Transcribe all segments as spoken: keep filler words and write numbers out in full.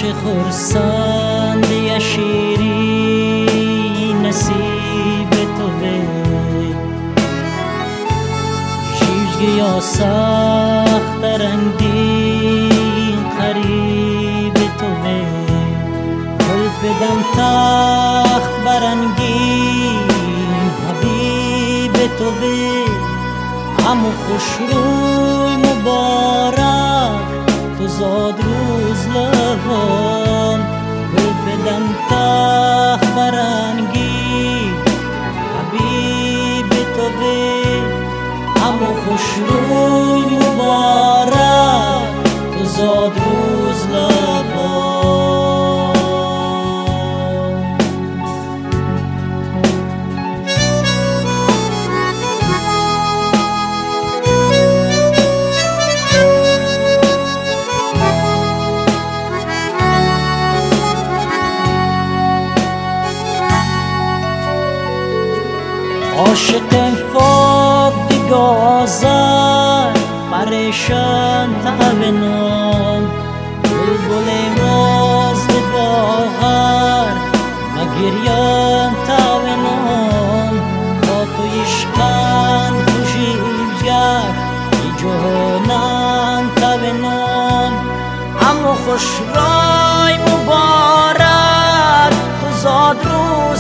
خورسندی شیری نصیب توه جیجگی یا سخت رنگین قریب توه گل بدم تخت برنگین حبیب توه همو خوش روی مبارک تو زاد روز لبام گل بدم تخت برنگین حبیب توه همو خوش روی مبارک تو زاد روز لبام عاشق فوق دیگازن پریشان تابنم بلبل مازد باغر مگریان تابنم خاطو عشقان خوشیگر ای جهانم تابنم اما خوش رای مبارک تو زاد روز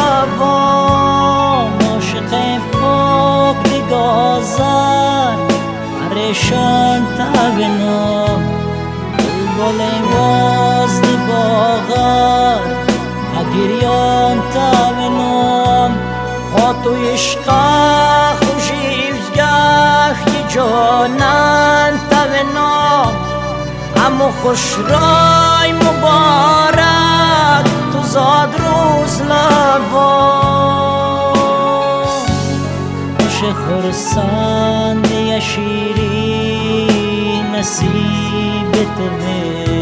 لبام فوق دیگازن پریشان تابنم بلبل مازد باغر مگریان تابنم خاطو عشقا خوشیفگاه ی جانان تابنم اما خوش رای مبارک تو زاد روز لبام خورسندی شیری نصیب توه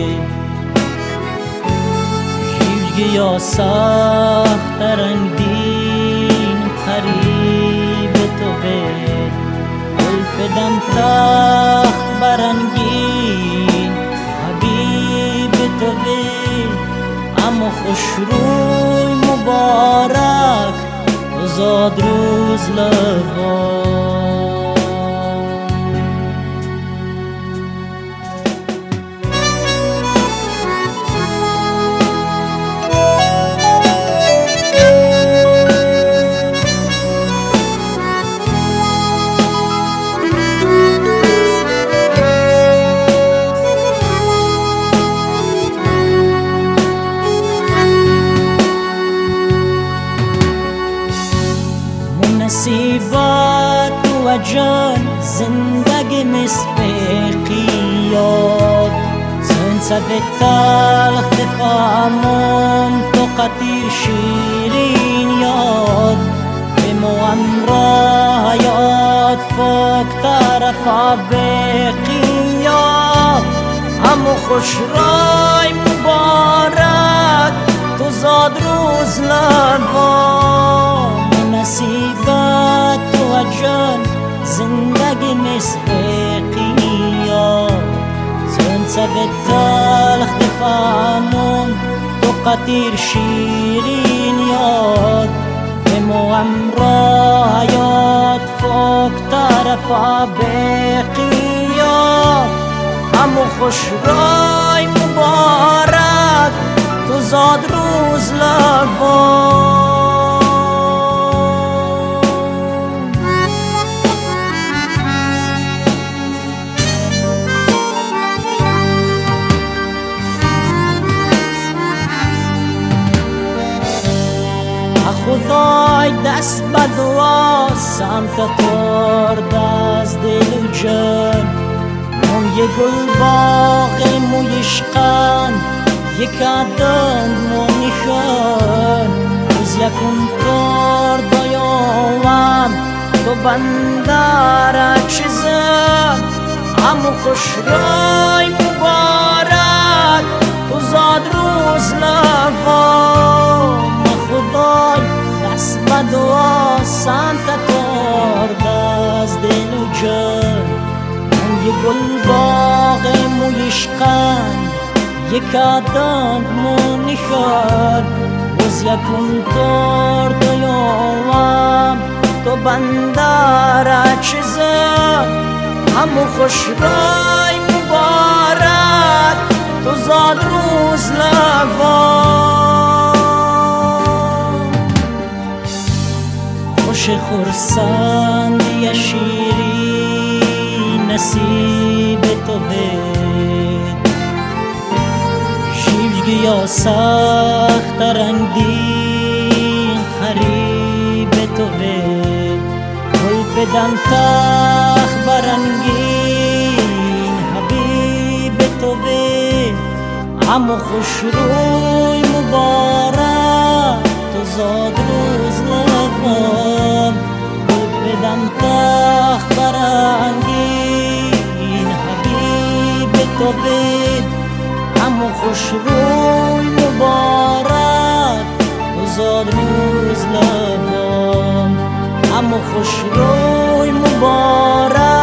جیجگی یا سخت رنگین قریب توه گل بدم تخت برنگین حبیب توه اما خوش روی مبارک زاد روز لبام نصیبات و جان زندگی مسبقیات زن سب تلخ دفامم تو قطیر شیرین یاد بمو امراه یاد فوق طرفا بقیات همو خوش رای مبارک تو زاد روز لبام نصیبات و جان زندگی مسبقیات زن سب تلخ دفامم تو قطیر شیرین یاد بمو امراه یاد فوق طرفا بقیات همو خوش رای مبارک تو زاد روز لبام خدای دست بدوا سمت ترد از دل و جان من یه گل باغ مویشقان یک آدم منیخان از یکم ترد یوم تو بندار چیزم همو خوش رای مبارک تو زاد روز لبام خدای دست بدوا سمت ترد از دل و جان من یه گل باغ مویشقان یک آدم مونیخار وز یکون تور دویوام تو بندارا چیزا همو خوش رای مبارک تو زاد روز لوام خوش خورسند یا شیری نصیب تو بید شیبجگی یا سخت رنگین خریب تو بید گل بدم تخ برنگین حبیب تو بید همو خوش روی مبارک تو زاد روز لبام گل بدم تخ برنگین حبیب تو بید همو خوش روی مبارک تو زاد روز لبام همو خوش روی مبارک